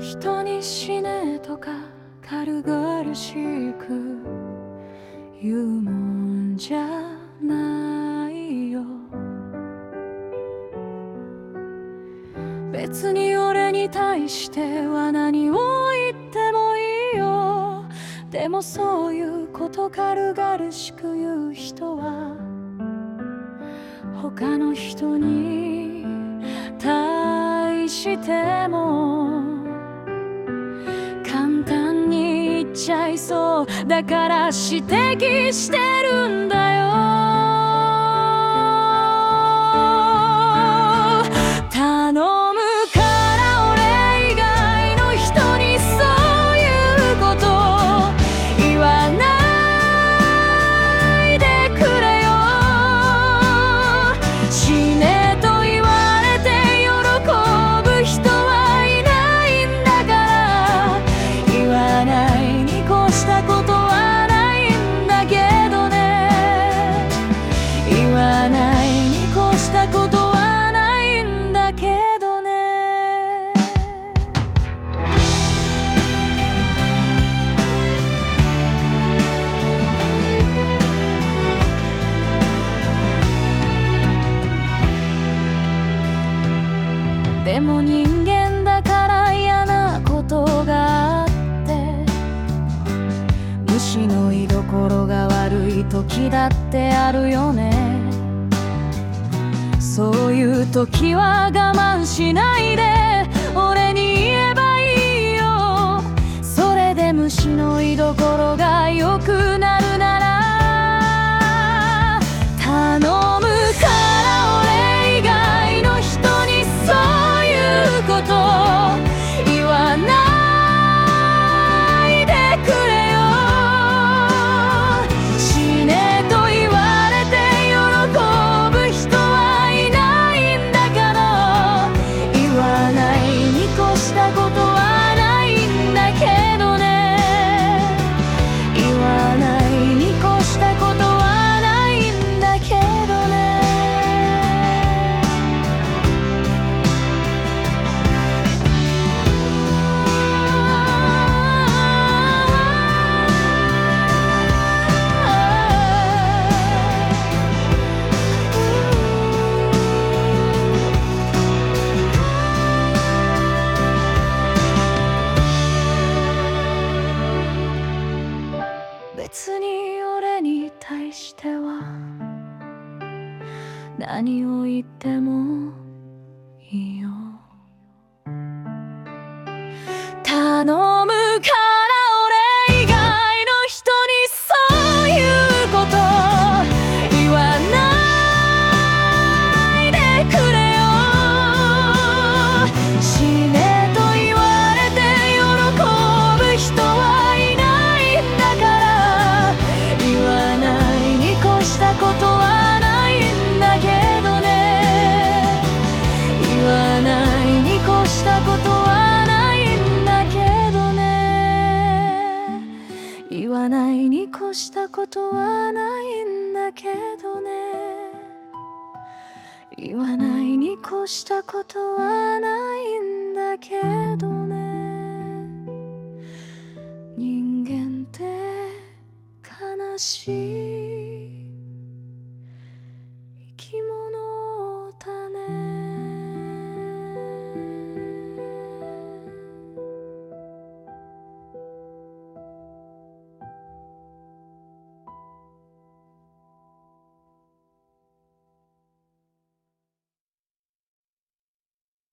人に死ねとか軽々しく言うもんじゃないよ。別に俺に対しては何を言ってもいいよ。でもそういうこと軽々しく言う人は他の人に対しても簡単に言っちゃいそうだから指摘してるんだよ。頼むから俺以外の人にそういうこと言わないでくれよ。死ねと言われて喜ぶ人はいないんだから、言わないに越したことはないんだけどね。言わないに越したことはないんだけどね。でも人間だから嫌なことがあって、虫の居所が悪い時だってあるよね。そういう時は我慢しないで俺に言えばいいよ。それで虫の居所が良くなるなら、頼むから俺以外の人にそういうこと言わないでくれよ。死ねと言われて喜ぶ人はいないんだから、言わないに越したことはないんだけどね。言わないに越したことはないんだけどね。別に俺に対しては何を言ってもいいよ。頼むから俺以外の人にそういうこと言わないでくれよ。死ねと言われて喜ぶ人はいないんだから、言わないに越したことはないんだけどね。言わないに越したことはないんだけどね。言わないに越したことはないんだけどね。言わないに越したことはないんだけどね。人間って悲しい